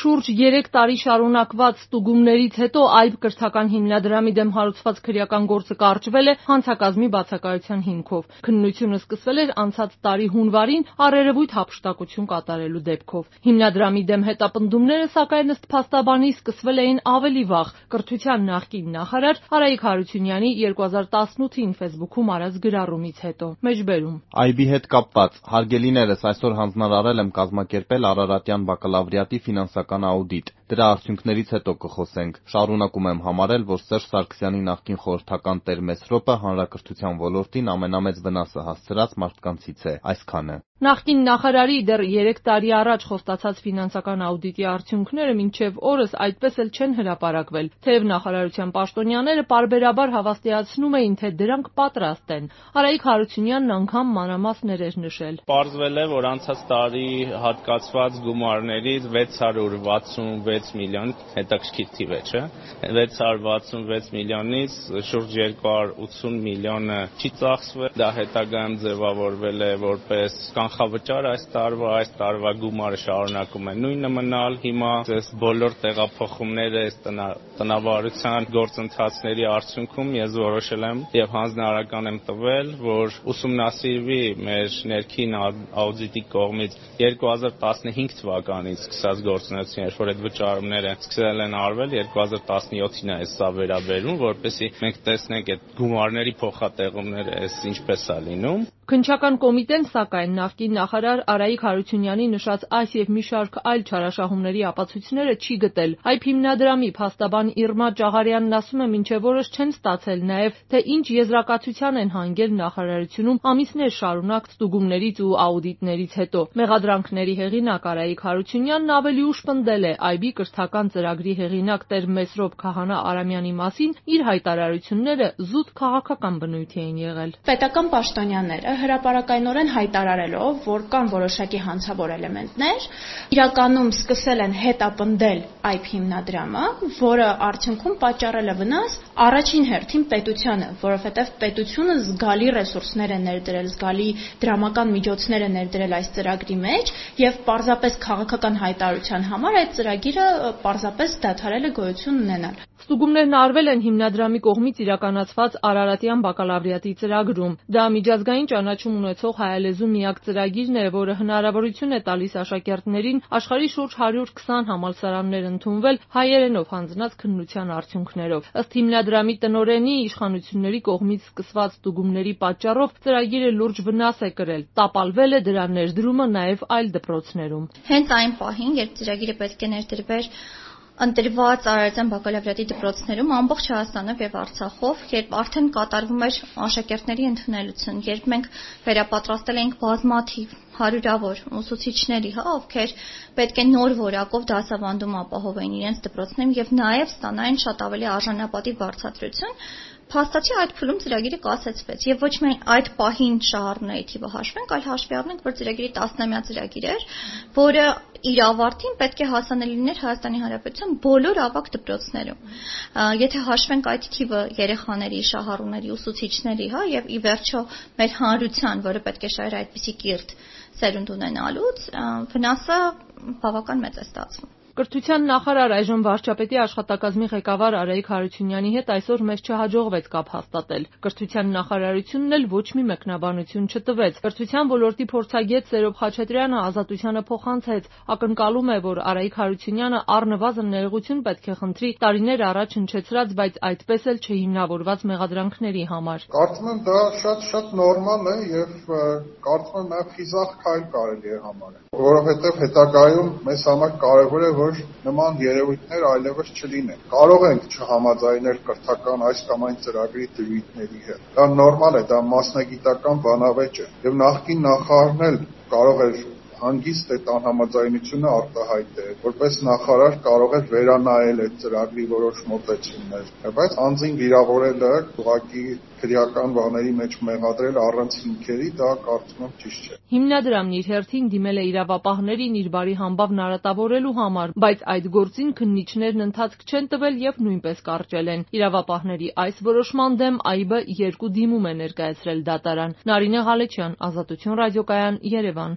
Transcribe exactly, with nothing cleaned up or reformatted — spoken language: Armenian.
շուրջ երեք տարի շարունակված ստուգումներից հետո այբ կրթական հիմնադրամի դեմ հարուցված քրեական գործը կարճվել է հանցակազմի բացակայության հիմքով։ Քննությունը սկսվել էր անցած տարի հունվարին առերևույթ հափշտակություն կատարելու դեպքով։ Հիմնադրամի դեմ հետապնդումները, սակայն ըստ փաստաբանի, սկսվել էին ավելի վաղ՝ կրթության նախկին նախարար Արայիկ Հարությունյանի երկու հազար տասնութին ֆեյսբուքում արած գրառումից հետո։ Մեջբերում Այբի հետ կապված հարգելիներս, այսօր հանձնարարել եմ կազմակերպել Արարատյան բակալավրիատի ֆինանսական աուդիտ։ Դրա արդյունքներից հետո կխոսենք։ Շարունակում եմ համարել, որ Սերժ Սարգսյանի նախկին խորհրդական Տեր Մեսրոպը հանրակրթության ոլորտին ամենամեծ վնասը հասցրած մարդկանցից է։ Այսքանը։ Նախկին նախարարի դեռ երեք տարի առաջ խոստացած ֆինանսական աուդիտի արդյունքները մինչև օրս այդպես էլ չեն հրապարակվել, թեև նախարարության պաշտոնյաները պարբերաբար հավաստիացնում էին, թե դրանք պատրաստ են։ Արայիկ Հարությունյանն անգամ մանրամասներ էր նշել։ Պարզվել է, որ անցած տարի հատկացված գումարներից վեց հարյուր վաթսունվեց միլիոն, հետաքրքիր թիվ է, չէ՞։ վեց հարյուր վաթսունվեց միլիոնից շուրջ երկու հարյուր ութսուն միլիոնը չի ծախսվել, դա հետագայում ձևավորվել է որպես կանխավճար այս տարվա, այս տարվա գումարը շարունակում է նույնը մնալ։ Հիմա այս բոլոր տեղափոխումները, այս տնավարության գործընթացների արդյունքում ես որոշել եմ եւ հանձնարարական եմ տվել, որ ուսումնասիրվի մեր ներքին աուդիտի կողմից երկու հազար տասնհինգ թվականից սկսած գործունեությունը, երբ որ այդ վճարումները սկսել են արվել, երկու հազար տասնյոթին է սա վերաբերում, որպեսզի մենք տեսնենք այդ գումարների փոխատեղումները այս ինչպես է լինում։ Քննչական կոմիտեն, սակայն, նախկին նախարար Արայիկ Հարությունյանի նշած այս եւ մի շարք այլ չարաշահումների ապացույցները չի գտել։ Այբ հիմնադրամի փաստաբան Իռմա Ճաղարյանն ասում է, մինչև օրս չեն ստացել նաեւ, թե ինչ եզրակացության են հանգել նախարարությունում ամիսներ շարունակ ստուգումներից ու աուդիտներից հետո։ Մեղադրանքների հեղինակ Արայիկ Հարությունյանն ավելի ուշ պնդել է այբի կրթական ծրագրի հեղինակ Տեր Մեսրոպ Քահանա Արամյանի մասին իր հայտարարությունները զուտ քաղաքական բնույթի էին եղել։ Պետական պաշտոնյաները հրապարակայնորեն հայտարարելով, որ կան որոշակի հանցավոր էլեմենտներ, իրականում սկսել են հետապնդել այբ հիմնադրամը, որը արդյունքում պատճառել է վնաս առաջին հերթին պետությանը, որովհետև պետությունը զգալի ռեսուրսներ է ներդրել, զգալի դրամական միջոցներ է ներդրել այս ծրագրի մեջ եւ պարզապես քաղաքական հայտարարության համար այդ ծրագիրը պարզապես դադարել է գոյություն ունենալ։ Ստուգումներն արվել են հիմնադրամի կողմից իրականացված Արարատյան բակալավրիատի ծրագրում։ Դա միջազգային ճանաչում ունեցող հայալեզու միակ ծրագիրն է, որը հնարավորություն է տալիս աշակերտներին աշխարհի շուրջ հարյուր քսան համալսարաններ ընդունվել հայերենով հանձնած քննության արդյունքներով։ Ըստ հիմնադրամի տնօրենի, իշխանությունների կողմից սկսված ստուգումների պատճառով ծրագիրը լուրջ վնաս է կրել։ Տապալվել է դրա ներդրումը նաև այլ դպրոցներում։ Հենց այն պահին, երբ ծրագիրը պետք է ներդրվեր ընտրված Արարատյան բակալավրիատի դպրոցներում ամբողջ Հայաստանով եւ Արցախով, երբ արդեն կատարվում էր աշակերտների ընդունելություն, երբ մենք վերապատրաստել էինք բազմաթիվ հարյուրավոր ուսուցիչների, հա, ովքեր պետք է նոր որակով դասավանդում ապահովեին իրենց դպրոցներում եւ նաեւ ստանային շատ ավելի արժանապատիվ բարձրացություն, փաստացի այդ փուլում ծրագիրը կասեցվեց եւ ոչ միայն այդ պահին շահառուների թիվը հաշվենք, այլ հաշվի առնենք, որ ծրագիրի տասնամյա ծրագիր էր, որը իր ավարտին պետք է հասանելի լիներ Հայաստանի Հանրապետության բոլոր ավագ դպրոցներում։ Եթե հաշվենք այդ թիվը երեխաների, շահառուների, ուսուցիչների, հա, եւ ի վերջո մեր հանրության, որը պետք է շահեր այդպիսի կիրթ սերունդ ունենալուց, վնասը բավական մեծ է ստացվում։ Կրթության նախարար, այժմ վարչապետի աշխատակազմի ղեկավար Արայիկ Հարությունյանի հետ այսօր մեզ չհաջողվեց կապ հաստատել։ Կրթության նախարարությունն էլ ոչ մի մեկնաբանություն չտվեց։ Կրթության ոլորտի փորձագետ Սերոբ Խաչատրյանը Ազատությանը փոխանցեց, ակնկալում է, որ Արայիկ Հարությունյանը առնվազն ներողություն պետք է խնդրի տարիներ առաջ հնչեցրած, բայց այդպես էլ չհիմնավորված մեղադրանքների համար։ Կարծում եմ դա շատ-շատ նորմալ է եւ կարծում եմ նաեւ խիզախ քայլ կարելի է համարել, որովհետեւ հետագայում մեզ համար կարեւոր է, որ նման երևույթներ այլևս չլինեն։ Կարող ենք չհամաձայնել կրթական այս կամ այն ծրագրի դրույթների հետ։ Դա նորմալ է, դա մասնագիտական բանավեճ է։ Եվ նախկին նախարարն էլ կարող էր հանգիստ այդ անհամաձայնությունը արտահայտել, որպես նախարար կարող էր վերանայել այդ ծրագրի որոշ մոտեցումներ, բայց անձին վիրավորելը, ուղղակի քրեական բաների մեջ մեղադրել առանց հիմքերի, դա կարծում եմ ճիշտ չէ։ Հիմնադրամն իր հերթին դիմել է իրավապահներին իր բարի համբավն արատավորելու համար, բայց այդ գործին քննիչներն ընթացք չեն տվել եւ նույնպես կարճել են։ Իրավապահների այս որոշման դեմ այբը երկու դիմում է ներկայացրել դատարան։ Նարինե Ղալեչյան, Ազատություն ռադիոկայան, Երևան։